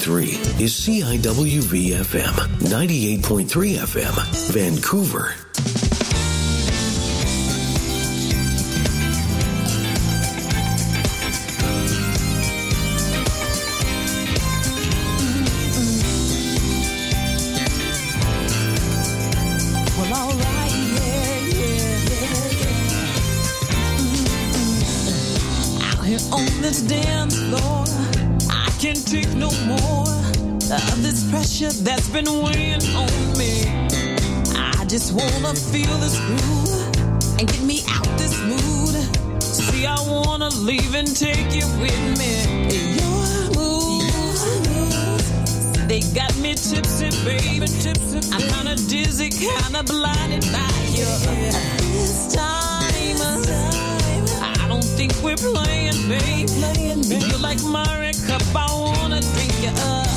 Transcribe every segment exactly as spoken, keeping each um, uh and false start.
three is C I W V F M, ninety-eight point three F M, Vancouver. That's been weighing on me. I just wanna feel this groove and get me out this mood. See, I wanna leave and take you with me. Your moves, they got me tipsy, baby, tipsy. I'm kinda dizzy, kinda blinded by you. This time, I don't think we're playing, babe. You're like my cup, I wanna drink you up.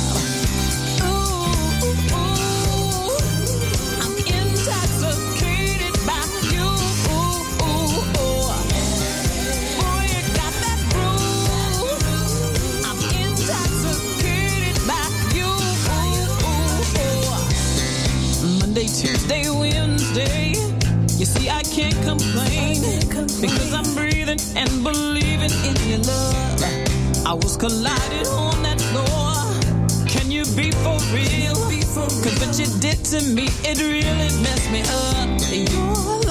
Tuesday, Wednesday, you see I can't complain, because I'm breathing and believing in your love. I was colliding on that floor. Can you be for real? Cause what you did to me, it really messed me up. You're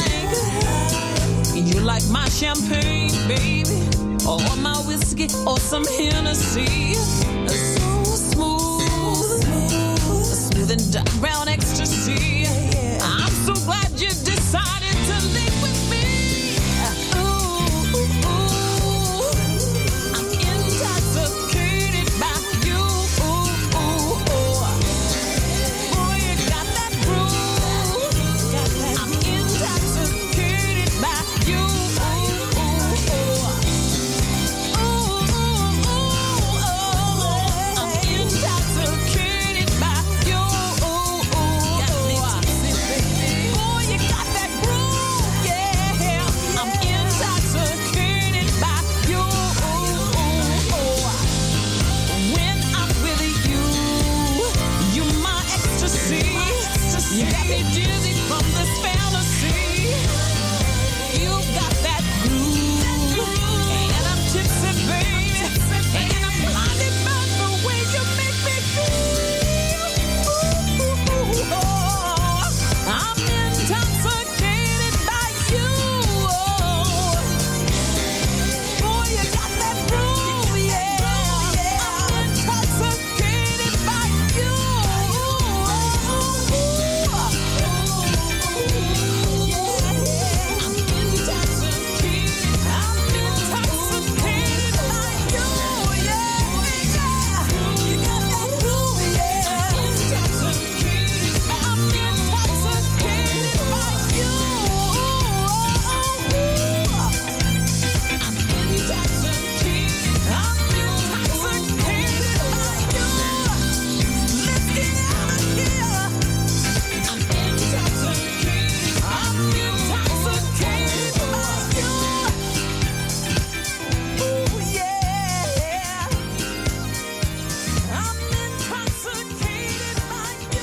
like, you're like my champagne, baby, or my whiskey, or some Hennessy. So smooth, smooth and dark brown ecstasy. I'm so glad you decided to live with me. Ooh, ooh, ooh. I'm intoxicated by you. Ooh, ooh, ooh. Boy, you got that groove. I'm intoxicated by you. Ooh, ooh, ooh. Ooh, ooh, ooh. I'm intoxicated by you. Ooh, ooh, got me tipsy, baby. Boy, you got that groove, yeah. I'm intoxicated by you. Ooh, ooh, ooh. When I'm with you, you're my ecstasy. You got me dizzy from this fantasy. You got that groove, and I'm tipsy, baby, and I'm blinded by the way you make me feel. Ooh, ooh, oh, I'm intoxicated by you. Boy, you got that groove, yeah. I'm intoxicated by you. I'm intoxicated. I'm intoxicated by you, yeah. You got that groove, yeah. I'm intoxicated. I'm intoxicated by you. I'm intoxicated. I'm intoxicated by you. Let's get out of here. I'm intoxicated. I'm intoxicated by you. Ooh, yeah. I'm intoxicated by you.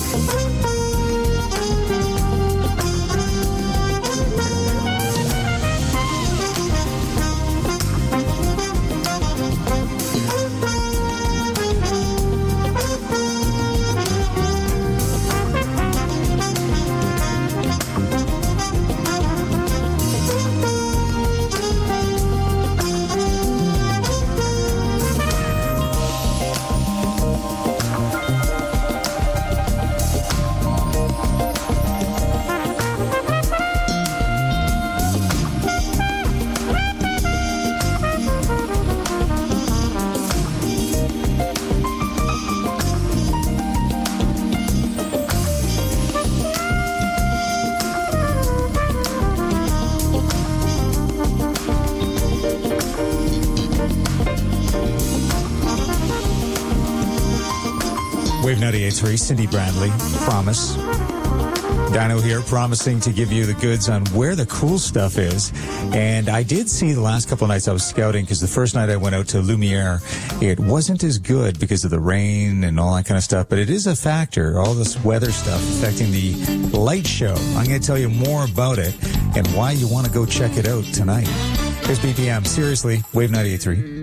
Wave ninety-eight point three, Cindy Brandley, Promise. Dino here, promising to give you the goods on where the cool stuff is. And I did see the last couple of nights I was scouting, because the first night I went out to Lumiere, it wasn't as good because of the rain and all that kind of stuff, but it is a factor, all this weather stuff affecting the light show. I'm going to tell you more about it and why you want to go check it out tonight. Here's B P M. Seriously, Wave ninety-eight point three.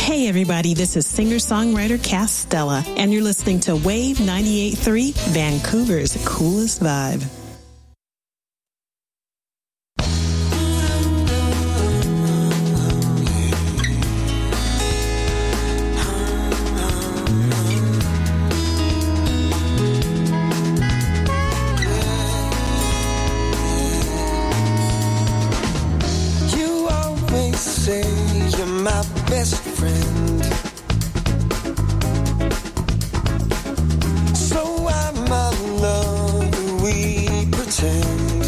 Hey everybody, this is singer-songwriter Cass Stella, and you're listening to Wave ninety-eight point three, Vancouver's coolest vibe. You always say you're my best friend, so I'm in love, we pretend.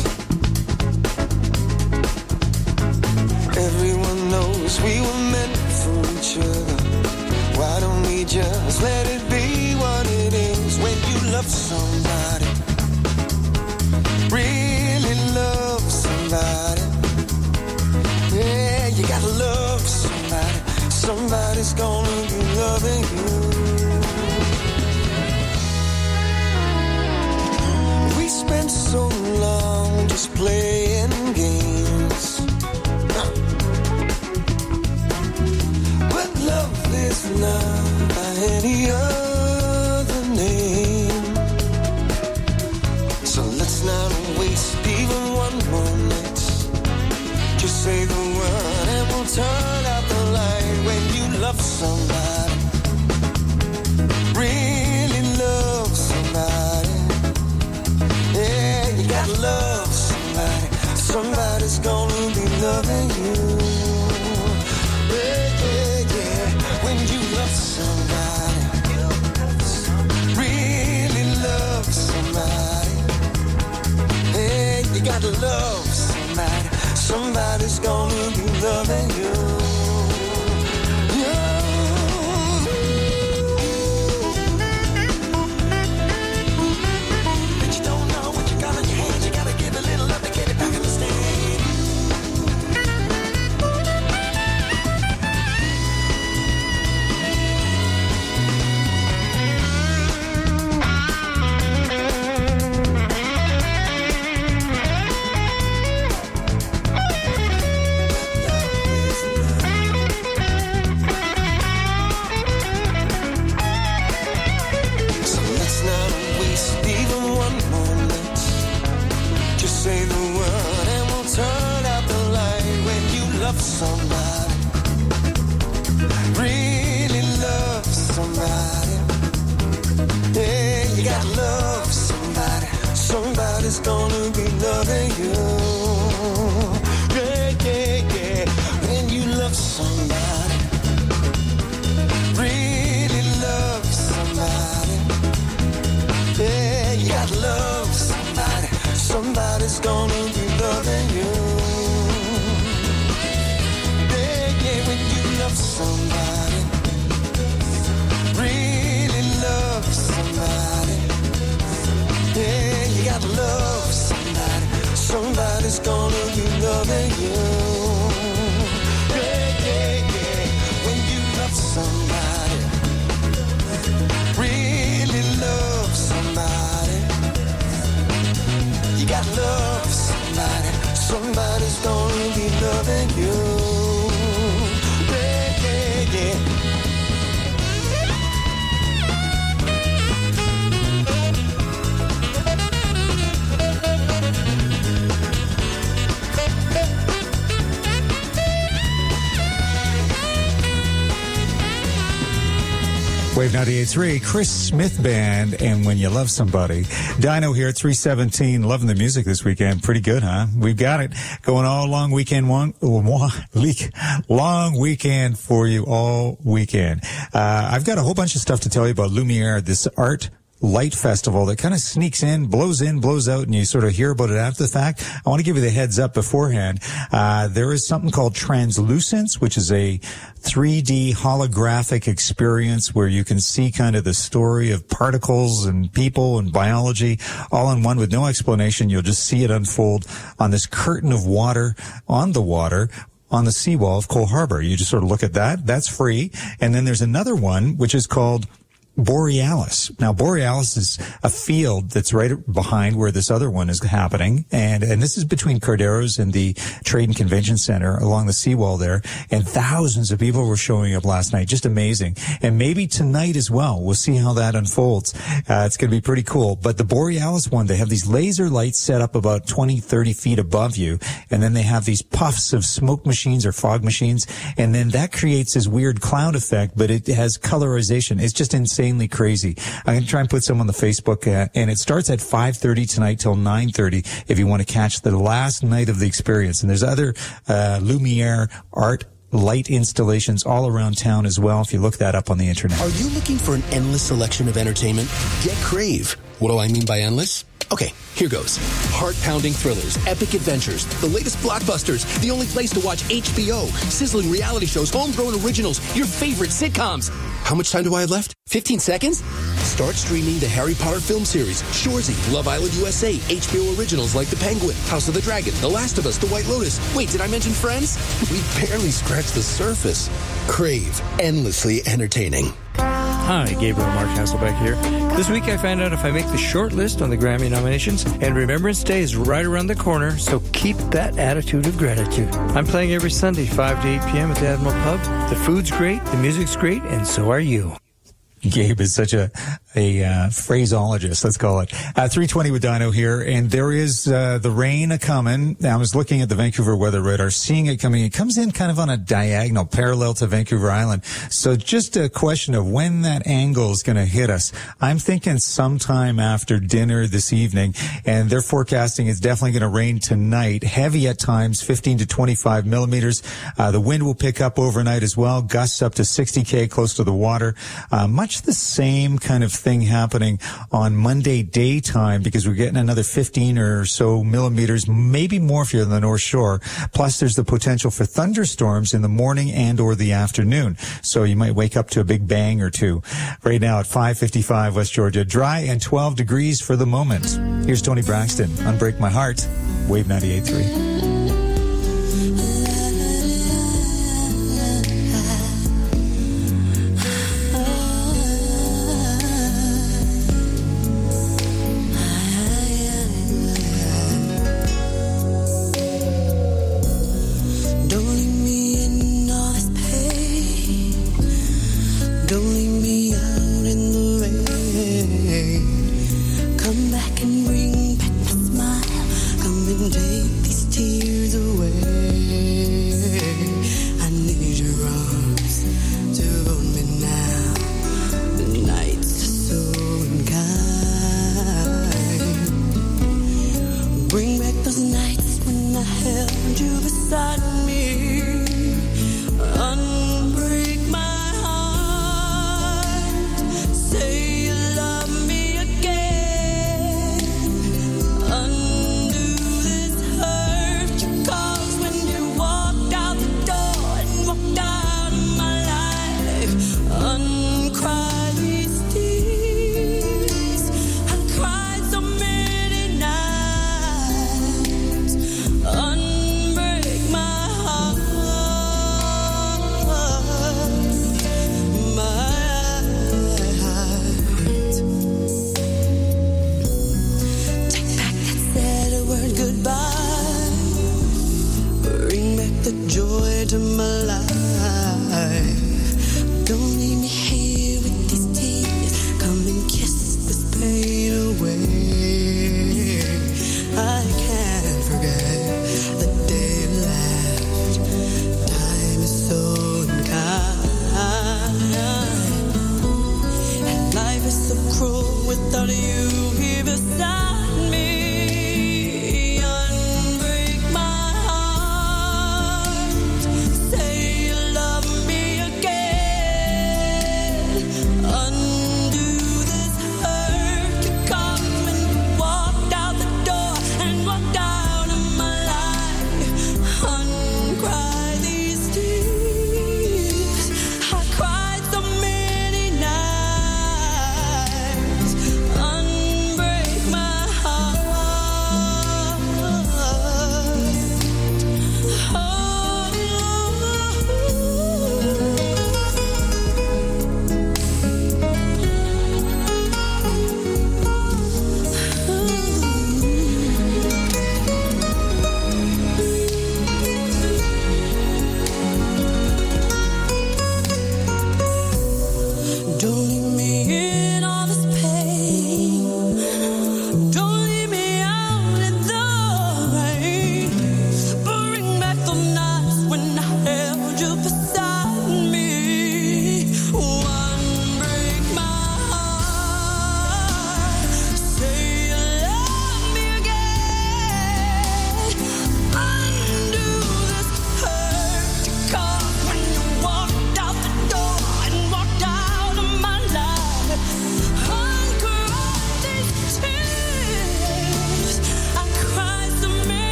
Everyone knows we were meant for each other. Why don't we just let it be what it is? When you love somebody, really love somebody, yeah, you gotta love somebody. Somebody's gonna be loving you. We spent so long just playing games, but love is not by any other name. So let's not waste even one moment. Just say the word and we'll turn out the light. When you love somebody, really love somebody, yeah, you gotta love somebody. Somebody's gonna be loving you. Yeah, yeah, yeah. When you love somebody, really love somebody, yeah, you gotta love somebody. Somebody's gonna be loving you. Somebody, really love somebody, yeah, you gotta love somebody. Somebody's gonna be loving you, yeah, yeah, yeah. When you love somebody, really love somebody, yeah, you gotta love somebody. Somebody's gonna be loving you. Somebody, really love somebody, yeah, you gotta love somebody. Somebody's gonna be loving you, yeah, yeah, yeah. When you love somebody, really love somebody, you gotta love somebody. Somebody's gonna be loving you. Wave ninety-eight point three, Chris Smith Band, and When You Love Somebody. Dino here at three seventeen, loving the music this weekend. Pretty good, huh? We've got it going all long weekend, one, long weekend for you all weekend. Uh, I've got a whole bunch of stuff to tell you about Lumiere, this art light festival that kind of sneaks in, blows in, blows out, and you sort of hear about it after the fact. I want to give you the heads up beforehand. Uh, there is something called Translucence, which is a three D holographic experience where you can see kind of the story of particles and people and biology all in one with no explanation. You'll just see it unfold on this curtain of water, on the water, on the seawall of Cole Harbour. You just sort of look at that. That's free. And then there's another one, which is called Borealis. Now, Borealis is a field that's right behind where this other one is happening. And, and this is between Carderos and the Trade and Convention Center along the seawall there. And thousands of people were showing up last night. Just amazing. And maybe tonight as well. We'll see how that unfolds. Uh, it's going to be pretty cool. But the Borealis one, they have these laser lights set up about twenty, thirty feet above you. And then they have these puffs of smoke machines or fog machines. And then that creates this weird cloud effect, but it has colorization. It's just insane. Crazy. I'm going to try and put some on the Facebook, uh, and it starts at five thirty tonight till nine thirty if you want to catch the last night of the experience. And there's other uh, Lumiere art light installations all around town as well if you look that up on the internet. Are you looking for an endless selection of entertainment? Get Crave. What do I mean by endless? Okay, here goes. Heart-pounding thrillers, epic adventures, the latest blockbusters, the only place to watch H B O, sizzling reality shows, homegrown originals, your favorite sitcoms. How much time do I have left? fifteen seconds? Start streaming the Harry Potter film series, Shoresy, Love Island U S A, H B O originals like The Penguin, House of the Dragon, The Last of Us, The White Lotus. Wait, did I mention Friends? We barely scratched the surface. Crave. Endlessly entertaining. Hi, Gabriel Mark Hasselbeck here. This week I found out if I make the short list on the Grammy nominations, and Remembrance Day is right around the corner, so keep that attitude of gratitude. I'm playing every Sunday, five to eight p.m. at the Admiral Pub. The food's great, the music's great, and so are you. Gabe is such a a uh, phraseologist, let's call it. Uh, three twenty with Dino here, and there is uh, the rain a-coming. I was looking at the Vancouver weather radar, seeing it coming. It comes in kind of on a diagonal, parallel to Vancouver Island. So just a question of when that angle is going to hit us. I'm thinking sometime after dinner this evening, and they're forecasting it's definitely going to rain tonight. Heavy at times, fifteen to twenty-five millimeters. Uh, the wind will pick up overnight as well, gusts up to sixty K close to the water. Uh, much the same kind of thing happening on Monday daytime because we're getting another fifteen or so millimeters, maybe more if you're on the North Shore. Plus, there's the potential for thunderstorms in the morning and or the afternoon. So you might wake up to a big bang or two. Right now at five fifty-five West Georgia, dry and twelve degrees for the moment. Here's Tony Braxton, Unbreak My Heart, Wave ninety-eight point three. Back and bring back the smile. Come and take these tears away.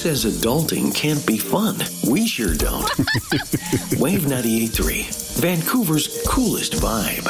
says adulting can't be fun? We sure don't. Wave ninety-eight point three, Vancouver's coolest vibe.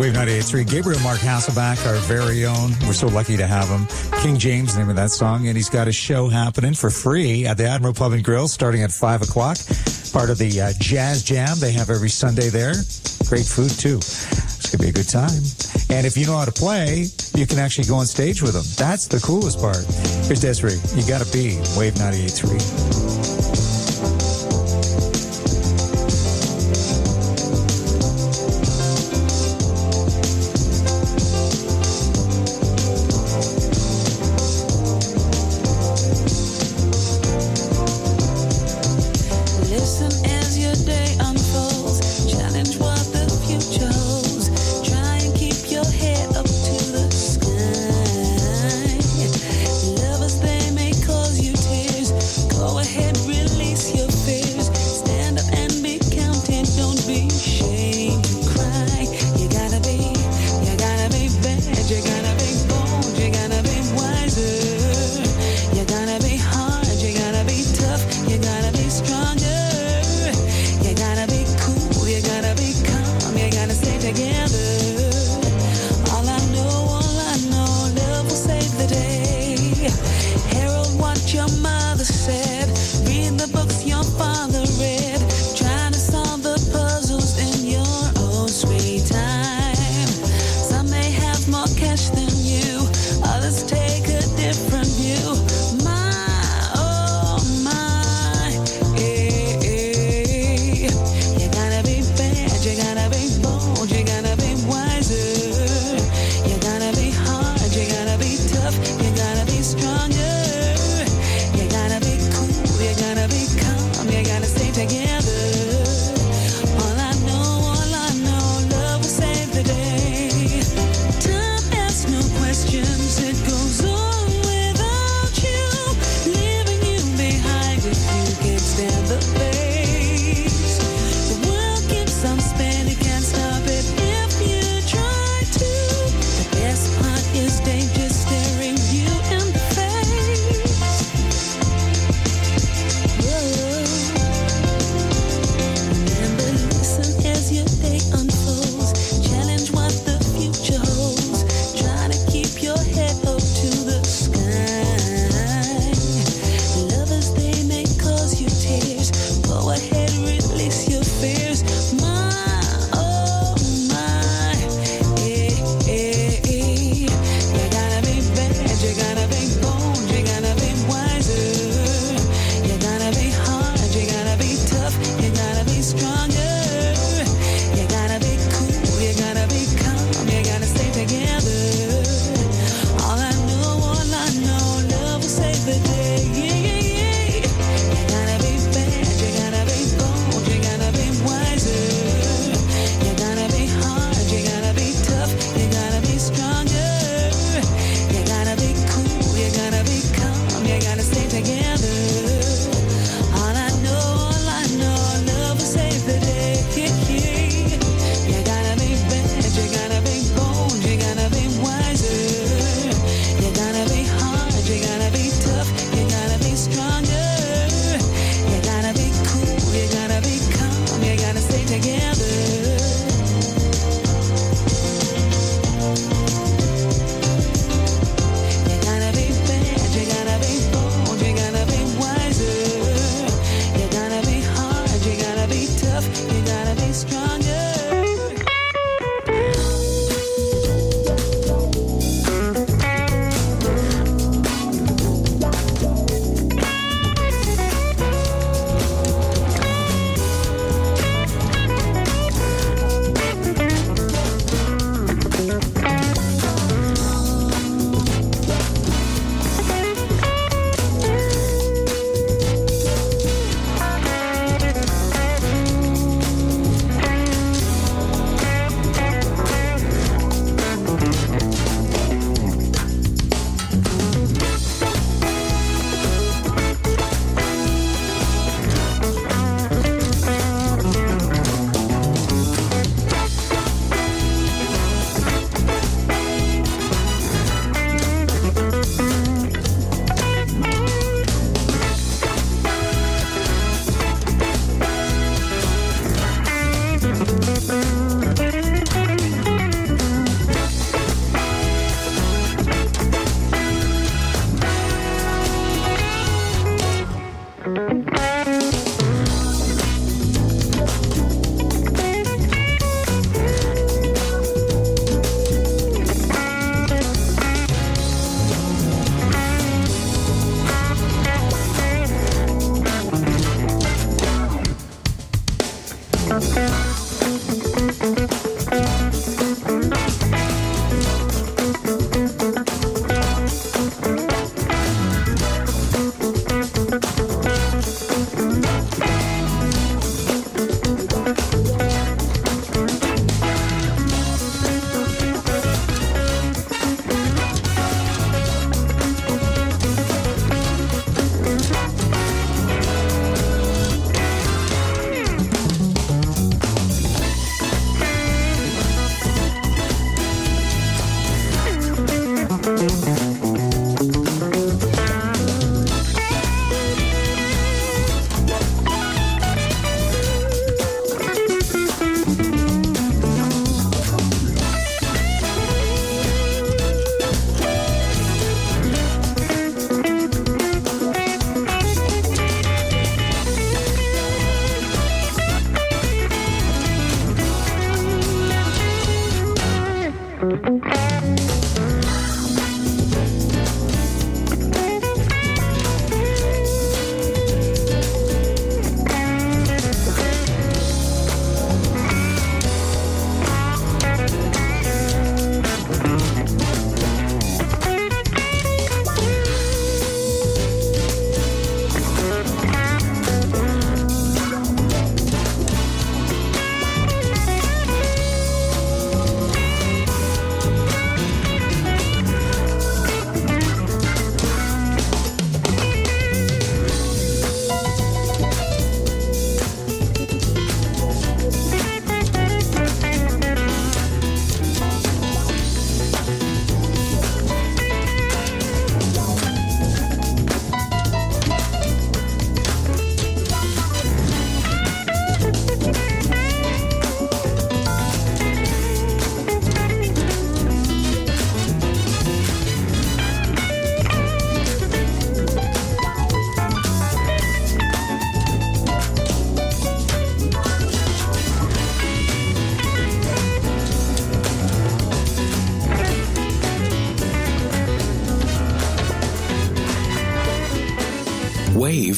Wave ninety-eight point three. Gabriel Mark Hasselback, our very own. We're so lucky to have him. King James, name of that song. And he's got a show happening for free at the Admiral Pub and Grill starting at five o'clock. Part of the uh, Jazz Jam they have every Sunday there. Great food, too. It's going to be a good time. And if you know how to play, you can actually go on stage with them. That's the coolest part. Here's Desiree. You got to be Wave ninety-eight point three. Stronger.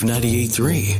Wave ninety-eight point three.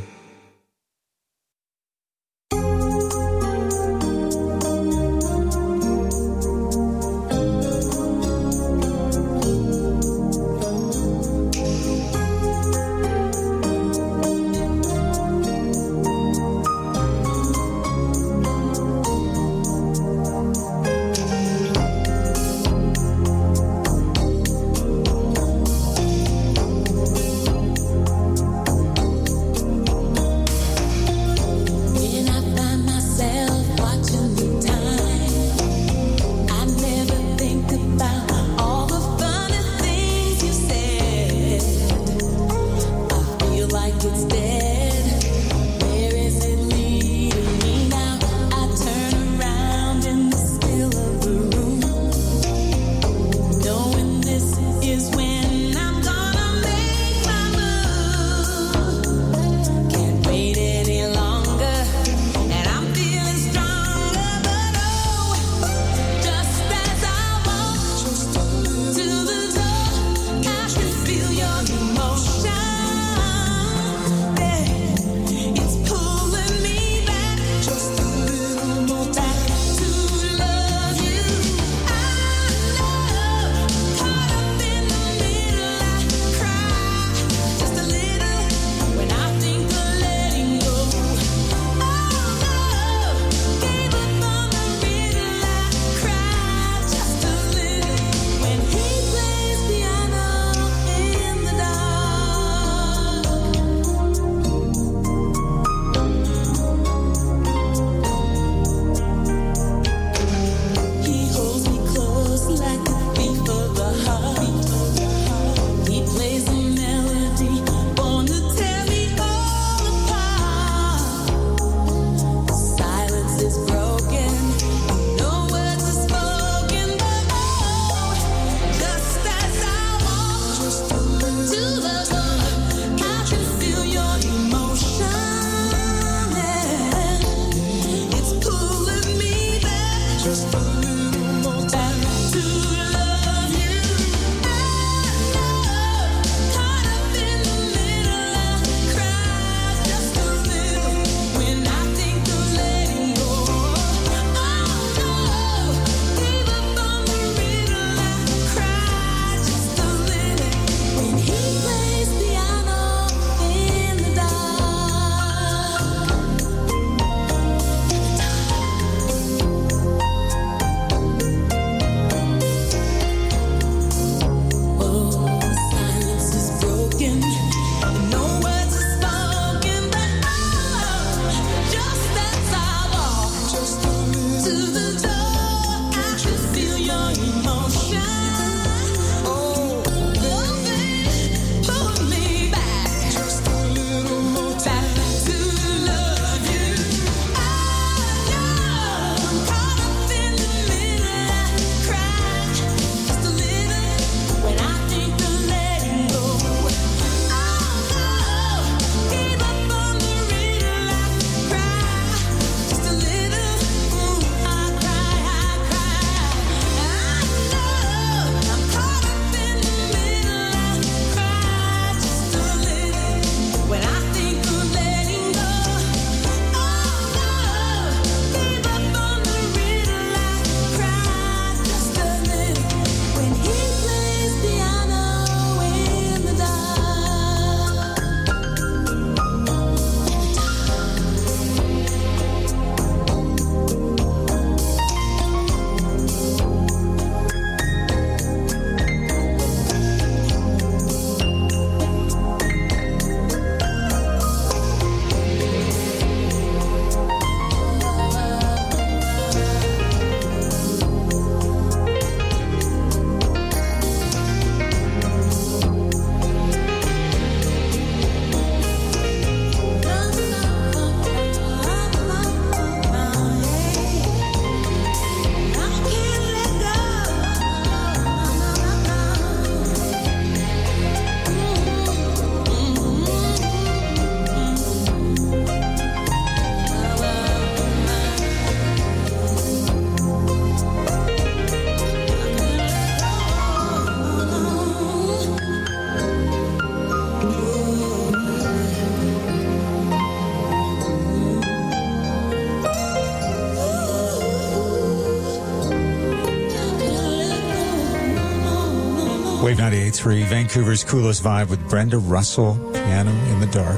Wave ninety-eight point three, Vancouver's coolest vibe with Brenda Russell, Piano in the Dark.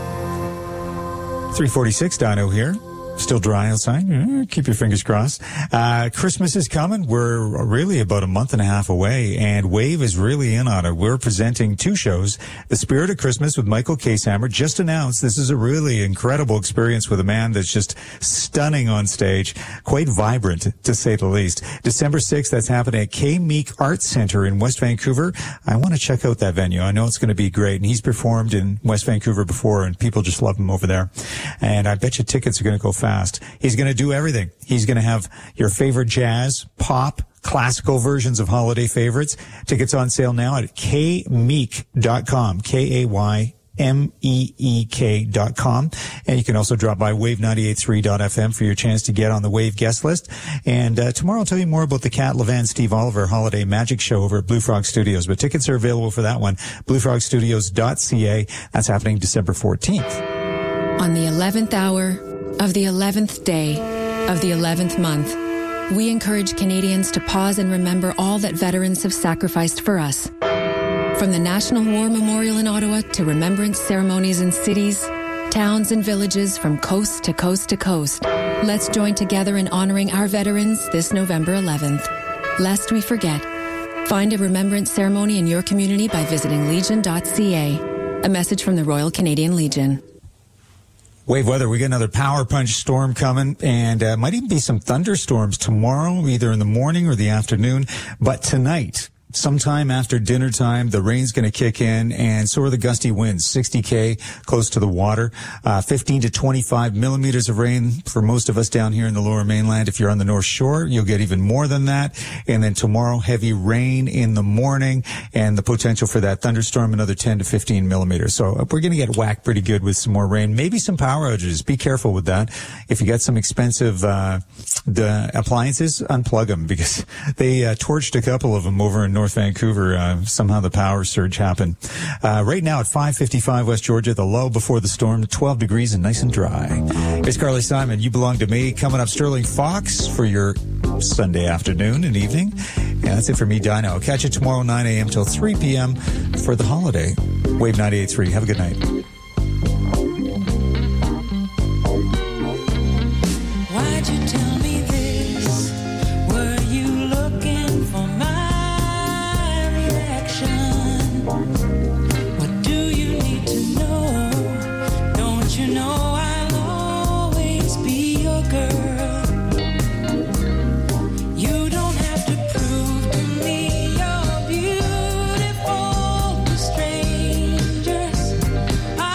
three forty-six, Dino here. Still dry outside. Keep your fingers crossed. Uh, Christmas is coming. We're really about a month and a half away, and Wave is really in on it. We're presenting two shows. The Spirit of Christmas with Michael Casehammer just announced. This is a really incredible experience with a man that's just stunning on stage, quite vibrant, to say the least. December sixth, that's happening at K Meek Arts Center in West Vancouver. I want to check out that venue. I know it's going to be great, and he's performed in West Vancouver before, and people just love him over there. And I bet you tickets are going to go fast. He's going to do everything. He's going to have your favorite jazz, pop, classical versions of holiday favorites. Tickets on sale now at k meek dot com, K A Y M E E K dot com. And you can also drop by wave ninety-eight point three dot f m for your chance to get on the Wave guest list. And uh, tomorrow I'll tell you more about the Cat Levan Steve Oliver Holiday Magic Show over at Blue Frog Studios. But tickets are available for that one, blue frog studios dot c a. That's happening December fourteenth. On the eleventh hour of the eleventh day of the eleventh month, we encourage Canadians to pause and remember all that veterans have sacrificed for us. From the National War Memorial in Ottawa to remembrance ceremonies in cities, towns, and villages from coast to coast to coast, let's join together in honoring our veterans this November eleventh. Lest we forget, find a remembrance ceremony in your community by visiting legion dot c a. A message from the Royal Canadian Legion. Wave weather, we got another power punch storm coming, and uh, might even be some thunderstorms tomorrow, either in the morning or the afternoon. But tonight, sometime after dinner time, the rain's going to kick in, and so are the gusty winds, sixty K close to the water, uh, fifteen to twenty-five millimeters of rain for most of us down here in the Lower Mainland. If you're on the North Shore, you'll get even more than that. And then tomorrow, heavy rain in the morning, and the potential for that thunderstorm, another ten to fifteen millimeters. So we're going to get whacked pretty good with some more rain, maybe some power outages. Be careful with that. If you got some expensive uh, the appliances, unplug them, because they uh, torched a couple of them over in North Vancouver. Uh, somehow the power surge happened. Uh, right now at five fifty-five West Georgia, the low before the storm, twelve degrees and nice and dry. It's Carly Simon. You Belong to Me. Coming up, Sterling Fox for your Sunday afternoon and evening. Yeah, that's it for me, Dino. I'll catch you tomorrow, nine a.m. till three p.m. for the holiday. Wave ninety-eight point three. Have a good night. Why'd you tell me this? Were you looking for my reaction? What do you need to know? Don't you know I'll always be your girl? You don't have to prove to me you're beautiful to strangers.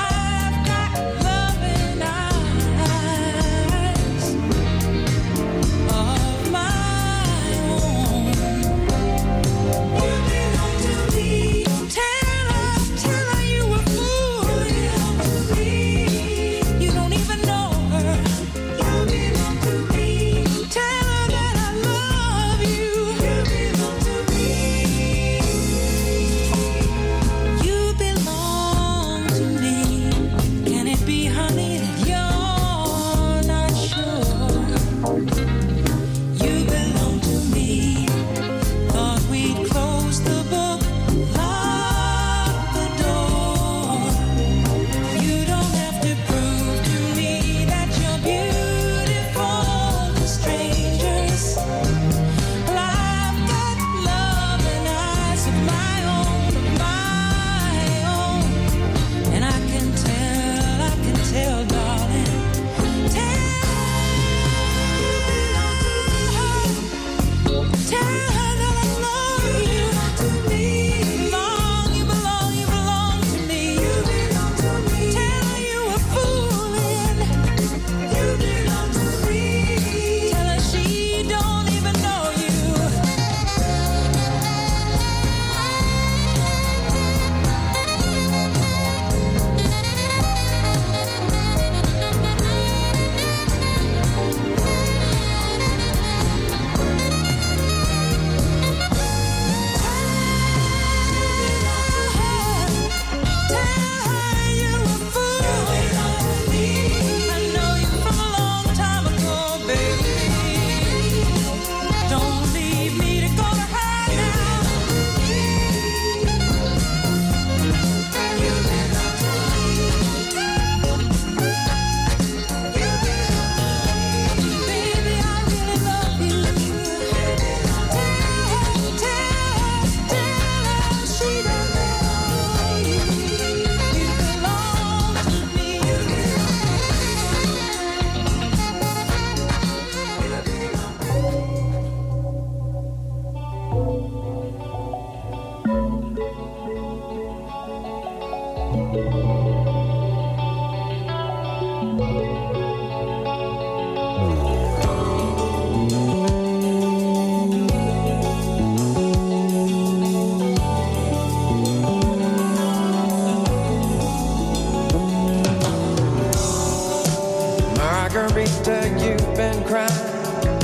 Margarita, you've been crying.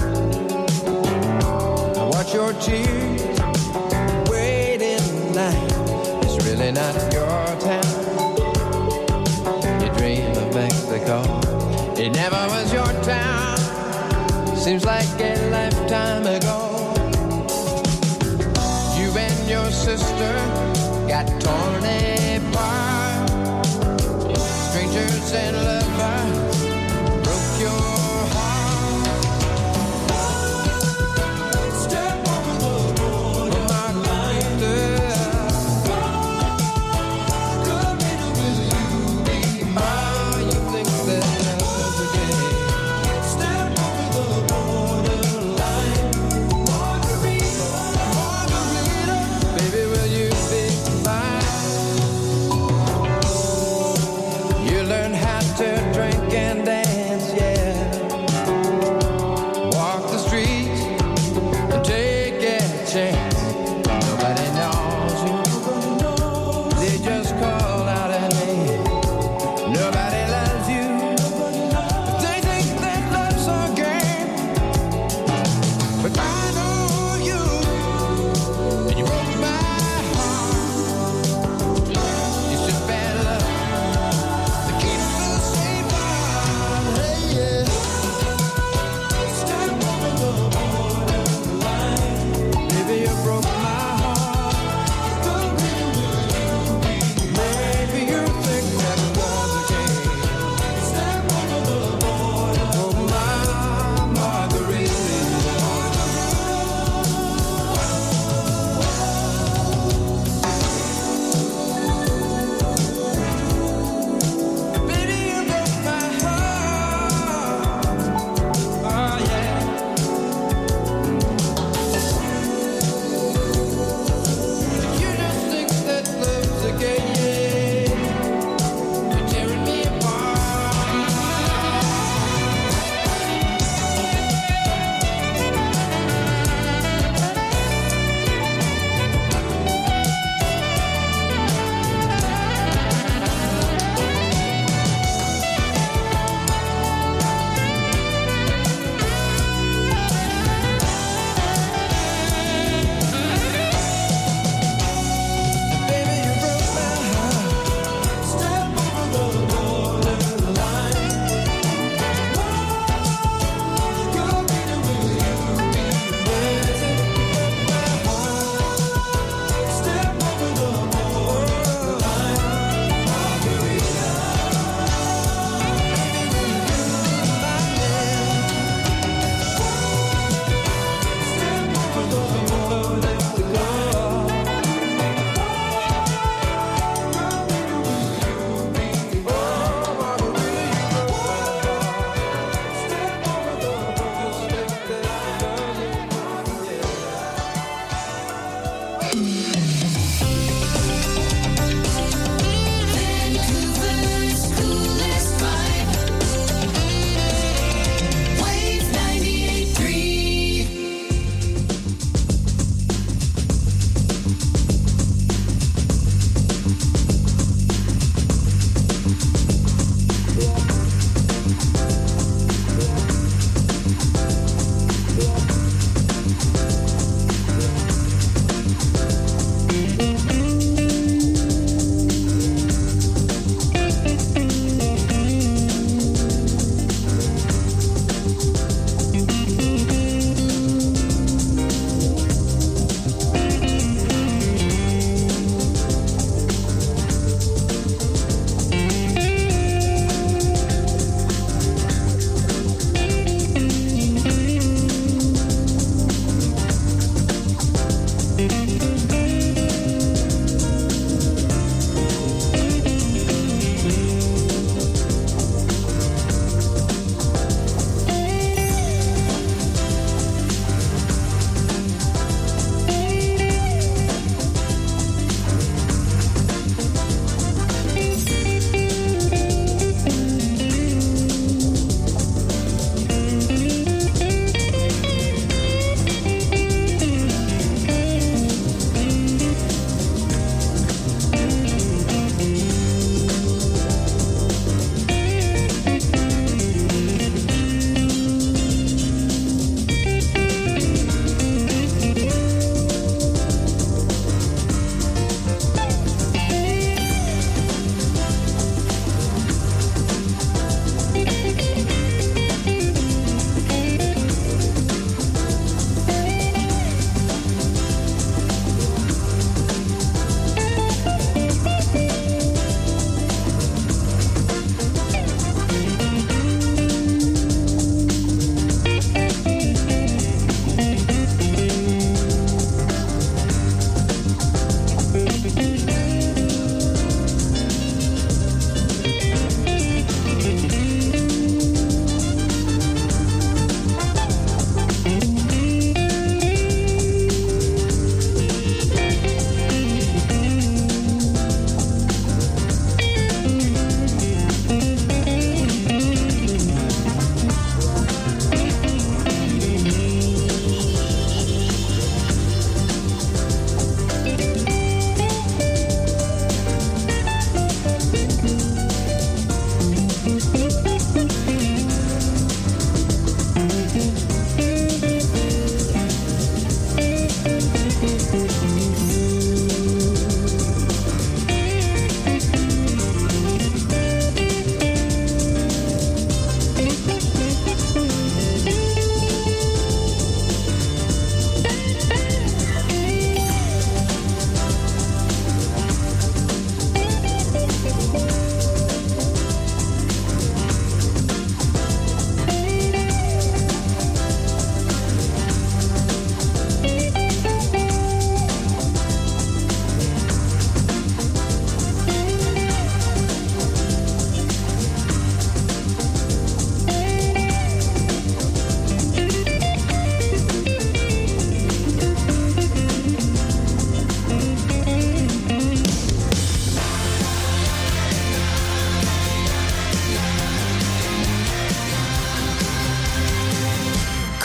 I watch your tears. Wait in line. It's really not your town. You dream of Mexico. It never was your town. Seems like a lifetime ago. You and your sister got torn apart. Strangers and lovers broke your heart. Step over the border line. Come in with you, be mine. You think that love's a game. Step over the border line. Margarita, Margarita, baby, will you be mine? You learn how to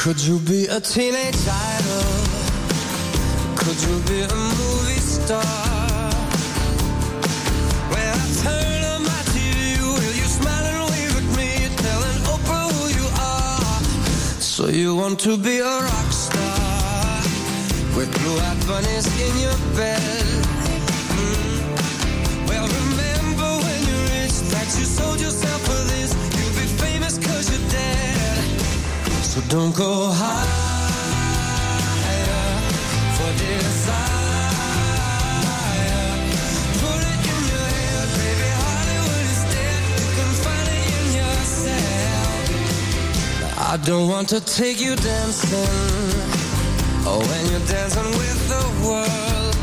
Could you be a teenage idol? Could you be a movie star? When I turn on my T V, will you smile and wave at me, telling Oprah who you are? So you want to be a rock star with blue-eyed bunnies in your bed? Mm. Well, remember when you reached that you sold yourself for this. You'll be famous 'cause you're dead. So don't go higher for desire. Put it in your head, baby. Hollywood is dead. You can find it in yourself. I don't want to take you dancing. Oh, when you're dancing with the world.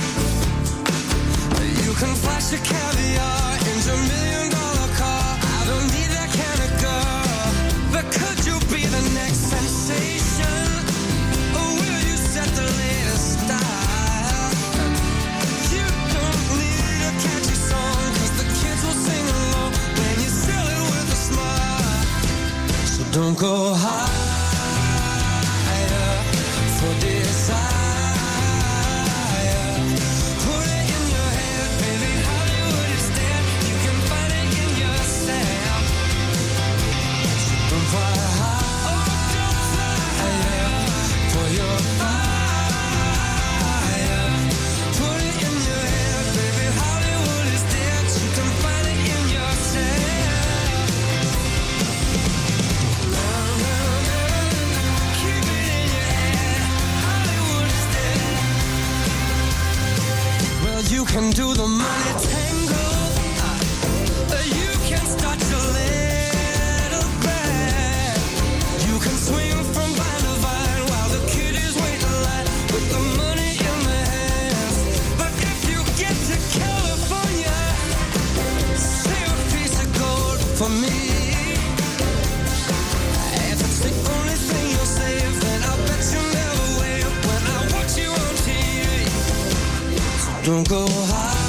You can flash your caviar in your million dollar car. I don't need that kind of girl. But could you be the next sensation? Or will you set the latest style? You don't need a catchy song, 'cause the kids will sing along when you sell it with a smile. So don't go higher for desire. Put it in your head, baby. Hollywood is dead. You can find it in yourself. So don't fly high. Oh, don't fly higher for your fire. Put it in your head, baby. Hollywood is dead. You can find it in yourself. Keep it in your head. Hollywood is dead. Well, you can do the money tango. Uh, you can start your little band. You can swing from vine to vine while the kiddies wait in line with the money in their hands. But if you get to California, save a piece of gold for me. If it's the only thing you'll save, then I bet you never wave when I watch you on T V. So don't go high.